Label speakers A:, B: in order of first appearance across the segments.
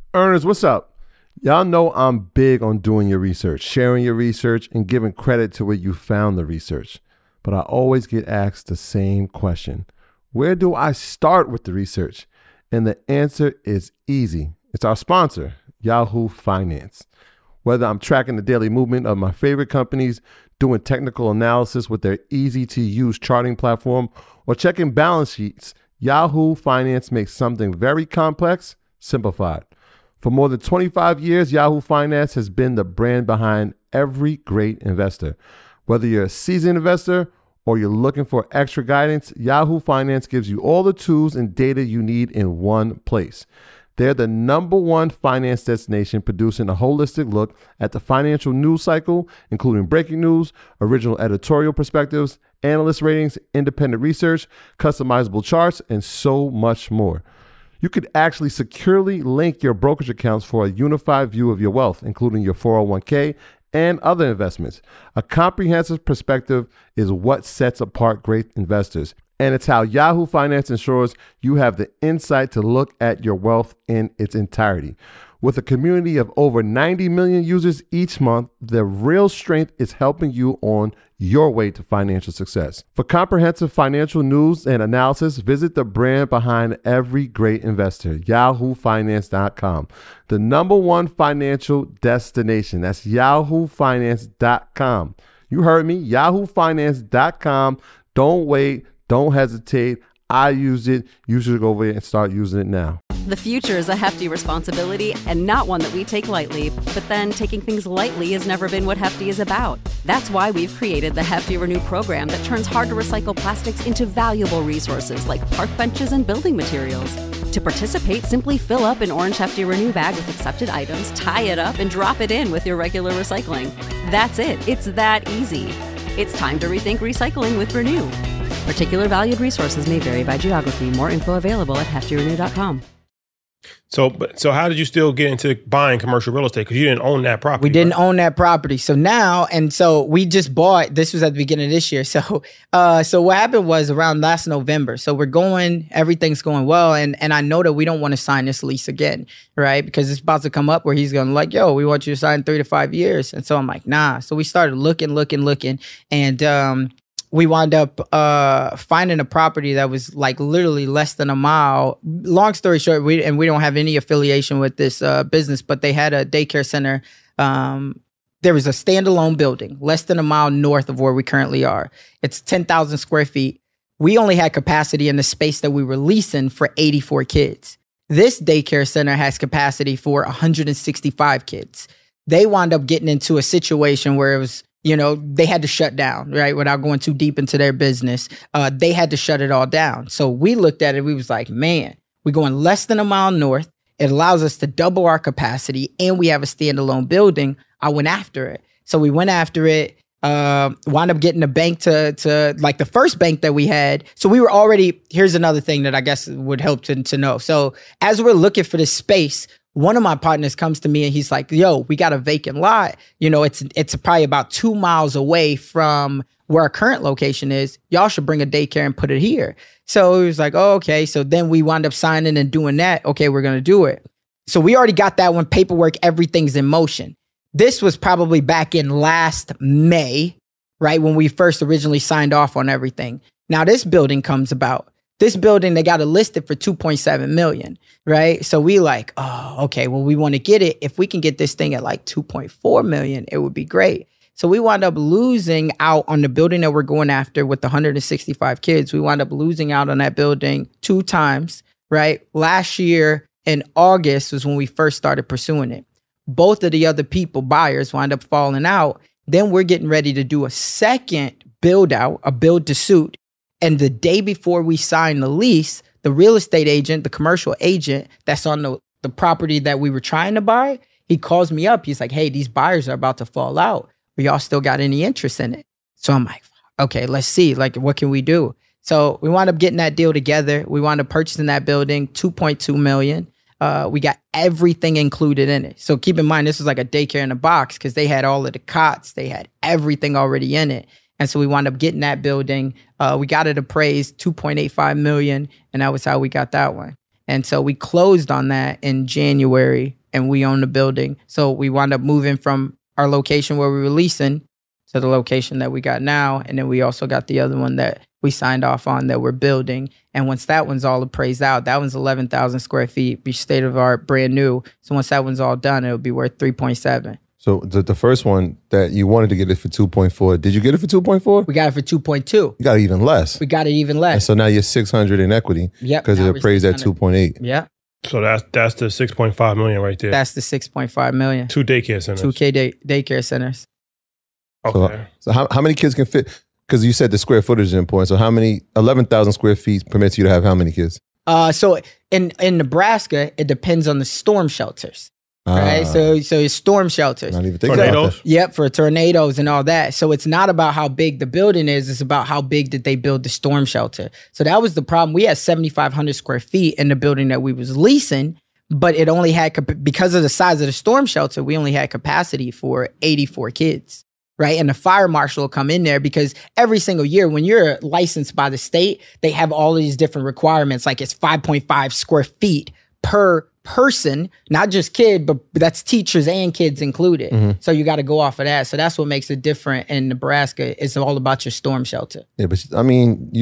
A: Earners, what's up? Y'all know I'm big on doing your research, sharing your research, and giving credit to where you found the research. But I always get asked the same question. Where do I start with the research? And the answer is easy. It's our sponsor, Yahoo Finance. Whether I'm tracking the daily movement of my favorite companies, doing technical analysis with their easy-to-use charting platform, or checking balance sheets, Yahoo Finance makes something very complex simplified. For more than 25 years, Yahoo Finance has been the brand behind every great investor. Whether you're a seasoned investor or you're looking for extra guidance, Yahoo Finance gives you all the tools and data you need in one place. They're the #1 finance destination, producing a holistic look at the financial news cycle, including breaking news, original editorial perspectives, analyst ratings, independent research, customizable charts, and so much more. You could actually securely link your brokerage accounts for a unified view of your wealth, including your 401k and other investments. A comprehensive perspective is what sets apart great investors. And it's how Yahoo Finance ensures you have the insight to look at your wealth in its entirety. With a community of over 90 million users each month, the real strength is helping you on your way to financial success. For comprehensive financial news and analysis, visit the brand behind every great investor, yahoofinance.com. The #1 financial destination. That's yahoofinance.com. You heard me, yahoofinance.com. Don't wait. Don't hesitate. I use it. You should go over there and start using it now.
B: The future is a hefty responsibility and not one that we take lightly. But then taking things lightly has never been what Hefty is about. That's why we've created the Hefty Renew program that turns hard-to-recycle plastics into valuable resources like park benches and building materials. To participate, simply fill up an orange Hefty Renew bag with accepted items, tie it up, and drop it in with your regular recycling. That's it. It's that easy. It's time to rethink recycling with Renew. Particular valued resources may vary by geography. More info available at heftyrenew.com.
C: So how did you still get into buying commercial real estate? Because you didn't own that property.
D: We didn't own that property. So now, so we just bought, this was at the beginning of this year. So what happened was around last November. So everything's going well. And I know that we don't want to sign this lease again, right? Because it's about to come up where he's going to like, yo, we want you to sign 3 to 5 years. And so I'm like, nah. So we started looking. And, we wound up finding a property that was like literally less than a mile. Long story short, we don't have any affiliation with this business, but they had a daycare center. There was a standalone building less than a mile north of where we currently are. It's 10,000 square feet. We only had capacity in the space that we were leasing for 84 kids. This daycare center has capacity for 165 kids. They wound up getting into a situation where it was, they had to shut down, right? Without going too deep into their business, they had to shut it all down. So we looked at it. We was like, man, we're going less than a mile north. It allows us to double our capacity and we have a standalone building. I went after it. So we went after it, wound up getting a bank to like the first bank that we had. So we were already, here's another thing that I guess would help to know. So as we're looking for this space, one of my partners comes to me and he's like, yo, we got a vacant lot. It's probably about 2 miles away from where our current location is. Y'all should bring a daycare and put it here. So he was like, oh, okay. So then we wound up signing and doing that. Okay, we're going to do it. So we already got that one, paperwork, everything's in motion. This was probably back in last May, right? When we first originally signed off on everything. Now this building comes about. This building, they got it listed for $2.7 million, right? So we like, oh, okay, well, we want to get it. If we can get this thing at like $2.4 million, it would be great. So we wound up losing out on the building that we're going after with the 165 kids. We wound up losing out on that building 2 times, right? Last year in August was when we first started pursuing it. Both of the other buyers wound up falling out. Then we're getting ready to do a second build out, a build to suit. And the day before we signed the lease, the real estate agent, the commercial agent that's on the property that we were trying to buy, he calls me up. He's like, hey, these buyers are about to fall out. But y'all still got any interest in it? So I'm like, okay, let's see. Like, what can we do? So we wound up getting that deal together. We wound up purchasing that building, $2.2 million. We got everything included in it. So keep in mind, this was like a daycare in a box because they had all of the cots. They had everything already in it. And so we wound up getting that building. We got it appraised $2.85 million. And that was how we got that one. And so we closed on that in January and we own the building. So we wound up moving from our location where we were leasing to the location that we got now. And then we also got the other one that we signed off on that we're building. And once that one's all appraised out, that one's 11,000 square feet, be state of art, brand new. So once that one's all done, it'll be worth 3.7.
A: So the first one that you wanted to get it for 2.4, did you get it for 2.4?
D: We got it for 2.2.
A: You got it even less.
D: We got it even less.
A: And so now you're 600 in equity.
D: Yep.
A: Because it appraised at 2.8.
D: Yeah.
C: So that's the 6.5 million right there.
D: That's the 6.5 million.
C: 2 daycare centers.
D: 2 daycare centers.
C: Okay.
A: So how many kids can fit? Because you said the square footage is important. So how many, 11,000 square feet permits you to have how many kids?
D: So in Nebraska, it depends on the storm shelters. Right, so it's storm shelters.
A: Not even thinking about that.
D: Yep, for tornadoes and all that. So it's not about how big the building is; it's about how big did they build the storm shelter. So that was the problem. We had 7,500 square feet in the building that we was leasing, but it only had because of the size of the storm shelter, we only had capacity for 84 kids. Right, and the fire marshal will come in there because every single year when you're licensed by the state, they have all of these different requirements. Like it's 5.5 square feet per person, not just kid, but that's teachers and kids included. Mm-hmm. So you got to go off of that. So that's what makes it different in Nebraska. It's all about your storm shelter.
A: Yeah, but I mean,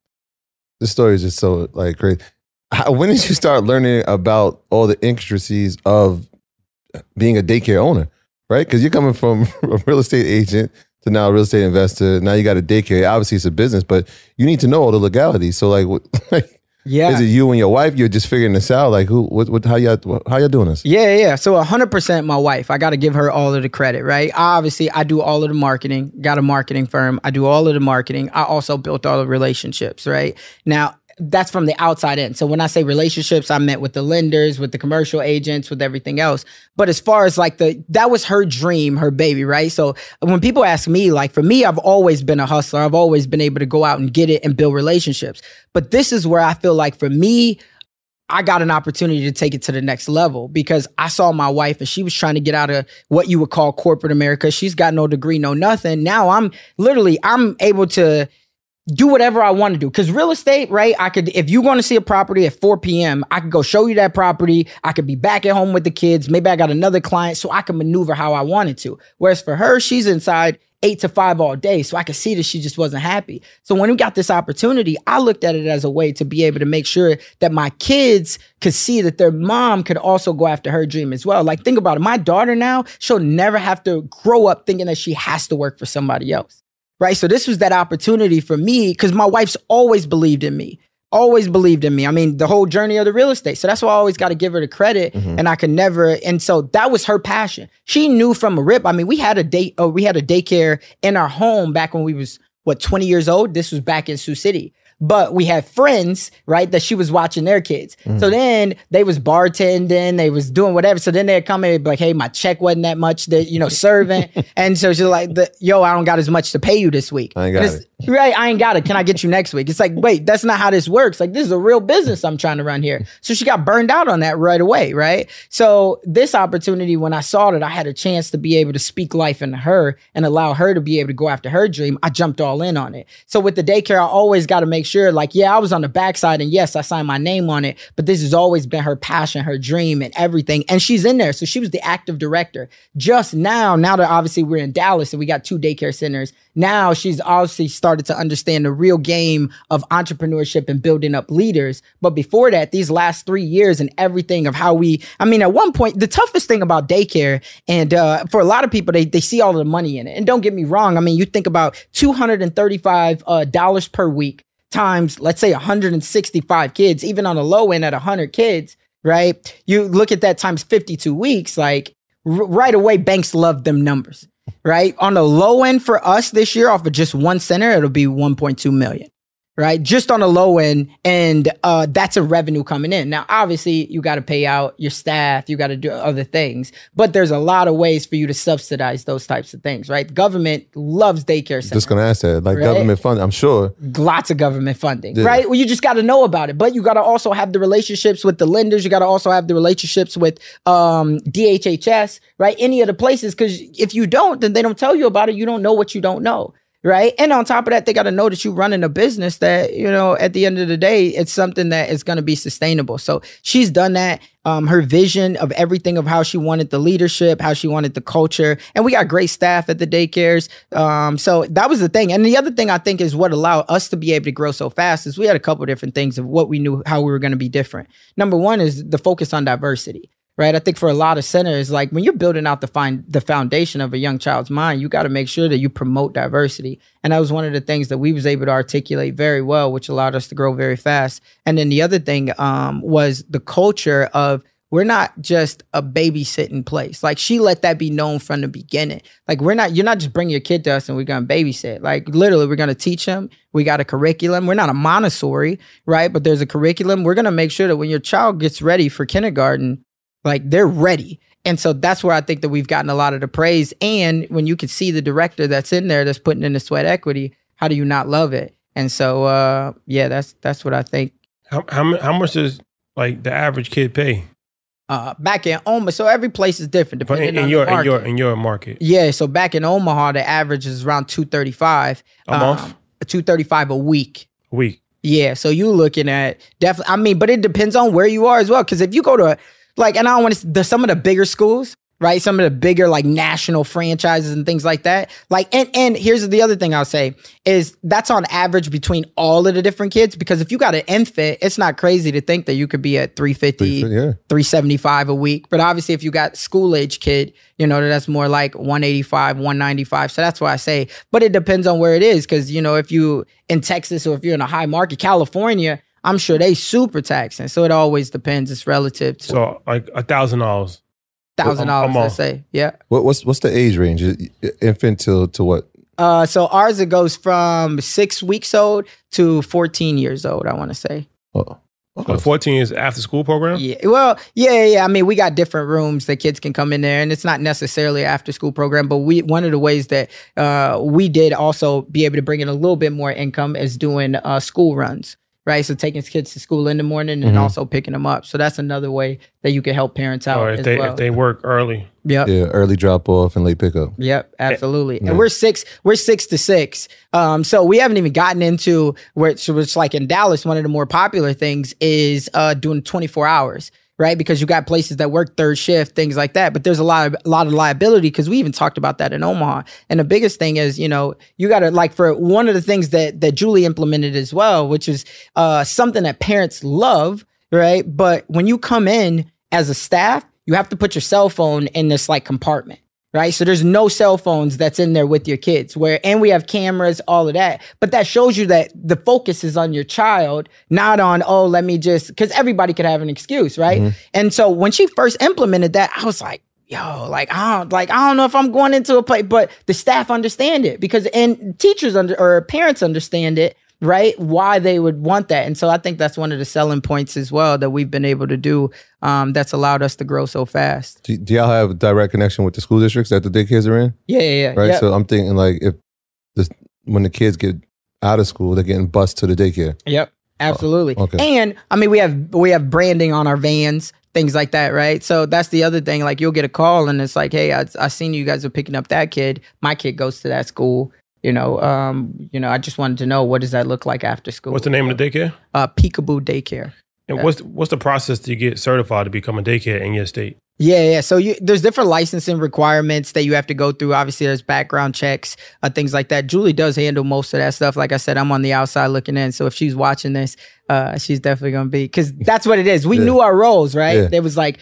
A: the story is just so like crazy. When did you start learning about all the intricacies of being a daycare owner, right? Because you're coming from a real estate agent to now a real estate investor. Now you got a daycare. Obviously, it's a business, but you need to know all the legalities. So like yeah. Is it you and your wife? You're just figuring this out? Like how y'all doing this?
D: Yeah. So 100% my wife. I got to give her all of the credit, right? Obviously, I do all of the marketing, got a marketing firm. I do all of the marketing. I also built all the relationships, right? Now, that's from the outside in. So when I say relationships, I meant with the lenders, with the commercial agents, with everything else. But as far as like that was her dream, her baby, right? So when people ask me, like for me, I've always been a hustler. I've always been able to go out and get it and build relationships. But this is where I feel like for me, I got an opportunity to take it to the next level because I saw my wife and she was trying to get out of what you would call corporate America. She's got no degree, no nothing. Now I'm able to do whatever I want to do. Because real estate, right? If you're going to see a property at 4 p.m., I could go show you that property. I could be back at home with the kids. Maybe I got another client, so I can maneuver how I wanted to. Whereas for her, she's inside 8 to 5 all day. So I could see that she just wasn't happy. So when we got this opportunity, I looked at it as a way to be able to make sure that my kids could see that their mom could also go after her dream as well. Like think about it. My daughter now, she'll never have to grow up thinking that she has to work for somebody else. Right. So this was that opportunity for me because my wife's always believed in me. Always believed in me. I mean, the whole journey of the real estate. So that's why I always got to give her the credit. Mm-hmm. And I could never. And so that was her passion. She knew from a rip. I mean, we had a daycare in our home back when we was 20 years old. This was back in Sioux City. But we had friends, right, that she was watching their kids. Mm-hmm. So then they was bartending, they was doing whatever. So then they'd come in and be like, hey, my check wasn't that much, serving. And so she's like, I don't got as much to pay you this week.
A: I ain't got it.
D: Right, I ain't got it. Can I get you next week? It's like, wait, that's not how this works. Like, this is a real business I'm trying to run here. So she got burned out on that right away, right? So this opportunity, when I saw that I had a chance to be able to speak life into her and allow her to be able to go after her dream, I jumped all in on it. So with the daycare, I always got to make sure, like, yeah, I was on the backside and yes, I signed my name on it, but this has always been her passion, her dream and everything. And she's in there. So she was the active director. Just now that obviously we're in Dallas and we got 2 daycare centers, now she's obviously started to understand the real game of entrepreneurship and building up leaders. But before that, these last 3 years and everything of how at one point, the toughest thing about daycare and for a lot of people, they see all of the money in it. And don't get me wrong. I mean, you think about $235 per week times, let's say 165 kids, even on the low end at 100 kids, right? You look at that times 52 weeks, like right away, banks love them numbers. Right? On the low end for us this year, off of just one center, it'll be 1.2 million. Right? Just on the low end. And that's a revenue coming in. Now, obviously, you got to pay out your staff. You got to do other things. But there's a lot of ways for you to subsidize those types of things. Right? Government loves daycare centers.
A: Just going to ask that. Like right? Government funding, I'm sure.
D: Lots of government funding. Yeah. Right? Well, you just got to know about it. But you got to also have the relationships with the lenders. You got to also have the relationships with DHHS. Right? Any of the places. Because if you don't, then they don't tell you about it. You don't know what you don't know. right? And on top of that, they got to know that you're running a business that, you know, at the end of the day, it's something that is going to be sustainable. So she's done that. Her vision of everything of how she wanted the leadership, how she wanted the culture. And we got great staff at the daycares. So that was the thing. And the other thing I think is what allowed us to be able to grow so fast is we had a couple of different things of what we knew, how we were going to be different. Number one is the focus on diversity. Right. I think for a lot of centers, like when you're building out the foundation of a young child's mind, you got to make sure that you promote diversity. And that was one of the things that we was able to articulate very well, which allowed us to grow very fast. And then the other thing was the culture of we're not just a babysitting place. Like she let that be known from the beginning. Like you're not just bringing your kid to us and we're going to babysit. Like literally we're going to teach them. We got a curriculum. We're not a Montessori, right? But there's a curriculum. We're going to make sure that when your child gets ready for kindergarten, like they're ready. And so that's where I think that we've gotten a lot of the praise. And when you can see the director that's in there, that's putting in the sweat equity, how do you not love it? And so, yeah, that's what I think.
C: How much does like the average kid pay?
D: Back in Omaha, so every place is different depending on the market.
C: In your market.
D: Yeah, so back in Omaha, the average is around $235
C: a month.
D: $235 a week.
C: A week.
D: Yeah, so you're looking at definitely. I mean, but it depends on where you are as well. Because if you go to like, and I don't want to, some of the bigger schools, right? Some of the bigger like national franchises and things like that. Like, and here's the other thing I'll say is that's on average between all of the different kids. Because if you got an infant, it's not crazy to think that you could be at $350, $375 a week. But obviously if you got school age kid, you know, that's more like $185, $195. So that's why I say, but it depends on where it is. Because, you know, if you in Texas or if you're in a high market, California, I'm sure they super taxing. So it always depends. It's relative to.
C: So like $1,000.
D: $1,000, let's say. Yeah.
A: What's the age range? Infant to what?
D: So ours, it goes from 6 weeks old to 14 years old, I want to say.
A: Oh.
C: So 14 is after school program?
D: Yeah. Well, yeah. I mean, we got different rooms that kids can come in there, and it's not necessarily an after school program, but one of the ways that we did also be able to bring in a little bit more income is doing school runs. Right, so taking kids to school in the morning and also picking them up. So that's another way that you can help parents out. Or if
C: they work early.
D: Yep.
A: Yeah, early drop off and late pickup.
D: Yep, absolutely. And we're 6 to 6. So we haven't even gotten into which like in Dallas, one of the more popular things is doing 24 hours. Right, because you got places that work third shift, things like that. But there's a lot of liability because we even talked about that in Omaha. And the biggest thing is, you know, you got to like for one of the things that Julie implemented as well, which is something that parents love, right? But when you come in as a staff, you have to put your cell phone in this like compartment. Right. So there's no cell phones that's in there with your kids and we have cameras, all of that. But that shows you that the focus is on your child, not on, let me just, because everybody could have an excuse. Right. Mm-hmm. And so when she first implemented that, I was like, I don't know if I'm going into a place, but the staff understand it and teachers or parents understand it. Right. Why they would want that. And so I think that's one of the selling points as well that we've been able to do that's allowed us to grow so fast.
A: Do y'all have a direct connection with the school districts that the daycares are in?
D: Yeah.
A: Right.
D: Yep.
A: So I'm thinking like when the kids get out of school, they're getting bused to the daycare.
D: Yep. Absolutely.
A: Okay.
D: And I mean, we have branding on our vans, things like that. Right. So that's the other thing. Like you'll get a call and it's like, hey, I seen you guys are picking up that kid. My kid goes to that school. You know, I just wanted to know, what does that look like after school?
C: What's the name of the daycare?
D: Peekaboo Daycare.
C: And what's the process to get certified to become a daycare in your state?
D: Yeah. So there's different licensing requirements that you have to go through. Obviously, there's background checks, things like that. Julie does handle most of that stuff. Like I said, I'm on the outside looking in. So if she's watching this, she's definitely going to be, because that's what it is. We knew our roles, right? Yeah. It was like,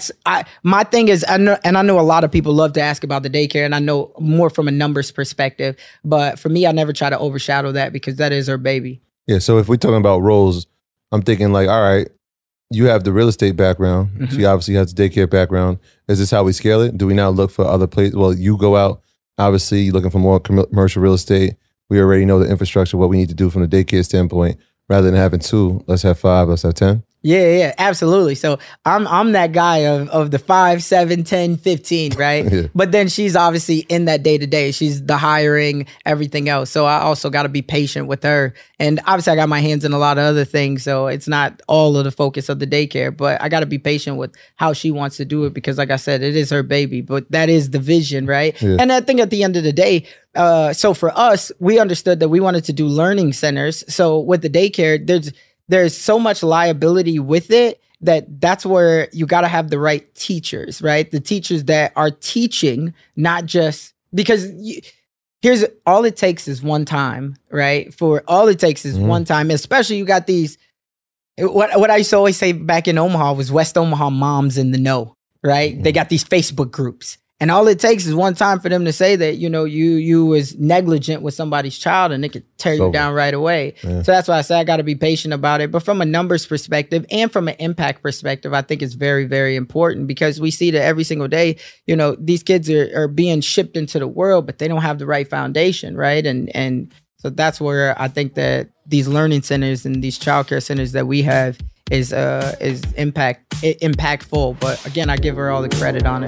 D: my thing is, I know a lot of people love to ask about the daycare, and I know more from a numbers perspective. But for me, I never try to overshadow that because that is her baby. Yeah.
A: So if we're talking about roles, I'm thinking like, all right, you have the real estate background. Mm-hmm. She obviously has the daycare background. Is this how we scale it? Do we now look for other places? Well, you go out, obviously, you're looking for more commercial real estate. We already know the infrastructure, what we need to do from the daycare standpoint. Rather than having 2, let's have 5, let's have 10.
D: Yeah, absolutely. So I'm that guy of the 5, 7, 10, 15, right?
A: Yeah.
D: But then she's obviously in that day to day. She's the hiring, everything else. So I also got to be patient with her. And obviously I got my hands in a lot of other things. So it's not all of the focus of the daycare, but I got to be patient with how she wants to do it because like I said, it is her baby, but that is the vision, right?
A: Yeah.
D: And I think at the end of the day, so for us, we understood that we wanted to do learning centers. So with the daycare, there's so much liability with it that's where you got to have the right teachers, right? The teachers that are teaching, not just because here's all it takes is one time, right? One time, especially you got these, what I used to always say back in Omaha was West Omaha moms in the know, right? They got these Facebook groups. And all it takes is one time for them to say that, you was negligent with somebody's child and it could tear you down right away. Yeah. So that's why I say I got to be patient about it. But from a numbers perspective and from an impact perspective, I think it's very, very important because we see that every single day, these kids are being shipped into the world, but they don't have the right foundation, right? And so that's where I think that these learning centers and these childcare centers that we have is impactful. But again, I give her all the credit on it.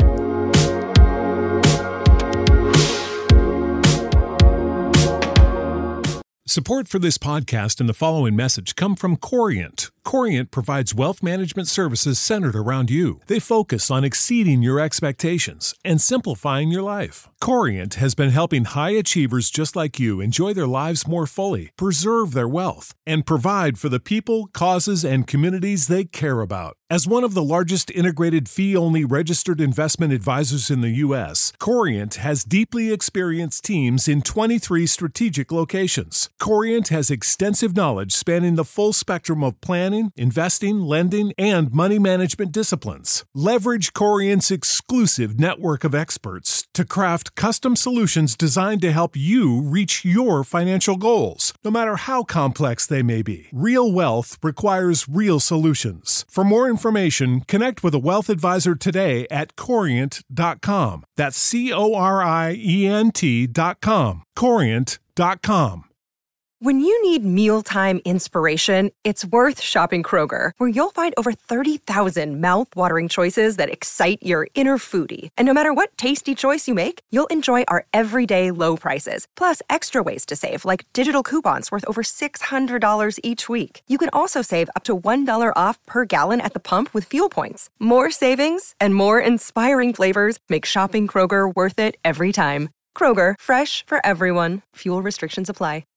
E: Support for this podcast and the following message come from Corient. Corient provides wealth management services centered around you. They focus on exceeding your expectations and simplifying your life. Corient has been helping high achievers just like you enjoy their lives more fully, preserve their wealth, and provide for the people, causes, and communities they care about. As one of the largest integrated fee-only registered investment advisors in the U.S., Corient has deeply experienced teams in 23 strategic locations. Corient has extensive knowledge spanning the full spectrum of planning, investing, lending, and money management disciplines. Leverage Corient's exclusive network of experts to craft custom solutions designed to help you reach your financial goals, no matter how complex they may be. Real wealth requires real solutions. For more information, connect with a wealth advisor today at Corient.com. That's Corient.com. Corient.com.
F: When you need mealtime inspiration, it's worth shopping Kroger, where you'll find over 30,000 mouth-watering choices that excite your inner foodie. And no matter what tasty choice you make, you'll enjoy our everyday low prices, plus extra ways to save, like digital coupons worth over $600 each week. You can also save up to $1 off per gallon at the pump with fuel points. More savings and more inspiring flavors make shopping Kroger worth it every time. Kroger, fresh for everyone. Fuel restrictions apply.